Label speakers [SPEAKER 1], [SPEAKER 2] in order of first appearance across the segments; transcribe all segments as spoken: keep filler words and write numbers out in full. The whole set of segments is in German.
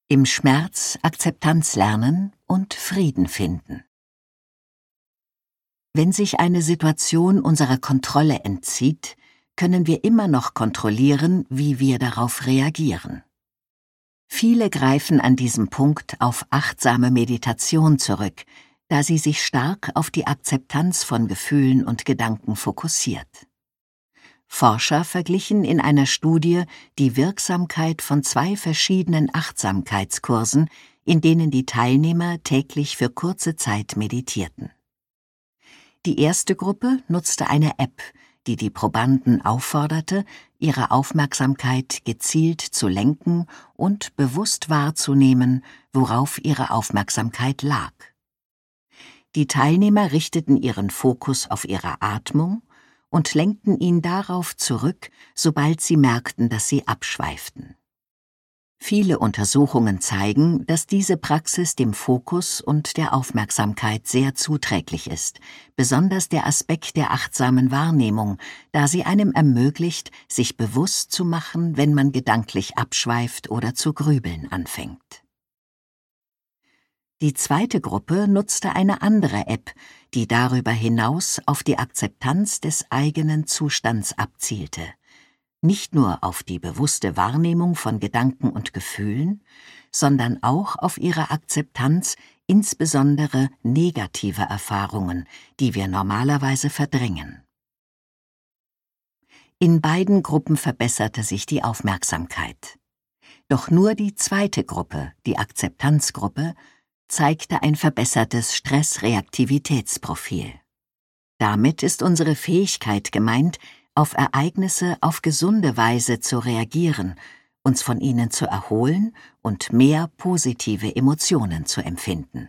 [SPEAKER 1] Im Schmerz Akzeptanz lernen und Frieden finden. Wenn sich eine Situation unserer Kontrolle entzieht, können wir immer noch kontrollieren, wie wir darauf reagieren. Viele greifen an diesem Punkt auf achtsame Meditation zurück, da sie sich stark auf die Akzeptanz von Gefühlen und Gedanken fokussiert. Forscher verglichen in einer Studie die Wirksamkeit von zwei verschiedenen Achtsamkeitskursen, in denen die Teilnehmer täglich für kurze Zeit meditierten. Die erste Gruppe nutzte eine App, die die Probanden aufforderte, ihre Aufmerksamkeit gezielt zu lenken und bewusst wahrzunehmen, worauf ihre Aufmerksamkeit lag. Die Teilnehmer richteten ihren Fokus auf ihre Atmung und lenkten ihn darauf zurück, sobald sie merkten, dass sie abschweiften. Viele Untersuchungen zeigen, dass diese Praxis dem Fokus und der Aufmerksamkeit sehr zuträglich ist, besonders der Aspekt der achtsamen Wahrnehmung, da sie einem ermöglicht, sich bewusst zu machen, wenn man gedanklich abschweift oder zu grübeln anfängt. Die zweite Gruppe nutzte eine andere App, die darüber hinaus auf die Akzeptanz des eigenen Zustands abzielte. Nicht nur auf die bewusste Wahrnehmung von Gedanken und Gefühlen, sondern auch auf ihre Akzeptanz insbesondere negativer Erfahrungen, die wir normalerweise verdrängen. In beiden Gruppen verbesserte sich die Aufmerksamkeit. Doch nur die zweite Gruppe, die Akzeptanzgruppe, zeigte ein verbessertes Stressreaktivitätsprofil. Damit ist unsere Fähigkeit gemeint, auf Ereignisse auf gesunde Weise zu reagieren, uns von ihnen zu erholen und mehr positive Emotionen zu empfinden.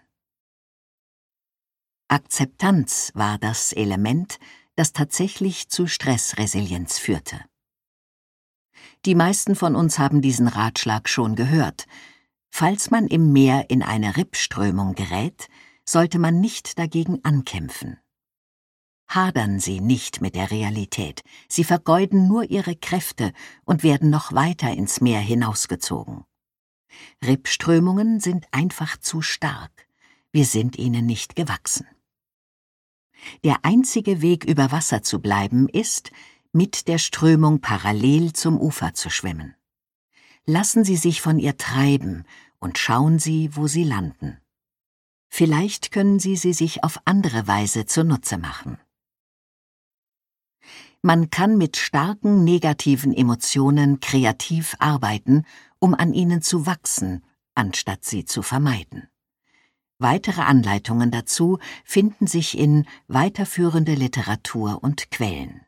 [SPEAKER 1] Akzeptanz war das Element, das tatsächlich zu Stressresilienz führte. Die meisten von uns haben diesen Ratschlag schon gehört. Falls man im Meer in eine Rippströmung gerät, sollte man nicht dagegen ankämpfen. Hadern Sie nicht mit der Realität, Sie vergeuden nur Ihre Kräfte und werden noch weiter ins Meer hinausgezogen. Rippströmungen sind einfach zu stark, wir sind ihnen nicht gewachsen. Der einzige Weg, über Wasser zu bleiben, ist, mit der Strömung parallel zum Ufer zu schwimmen. Lassen Sie sich von ihr treiben und schauen Sie, wo Sie landen. Vielleicht können Sie sie sich auf andere Weise zunutze machen. Man kann mit starken negativen Emotionen kreativ arbeiten, um an ihnen zu wachsen, anstatt sie zu vermeiden. Weitere Anleitungen dazu finden sich in weiterführende Literatur und Quellen.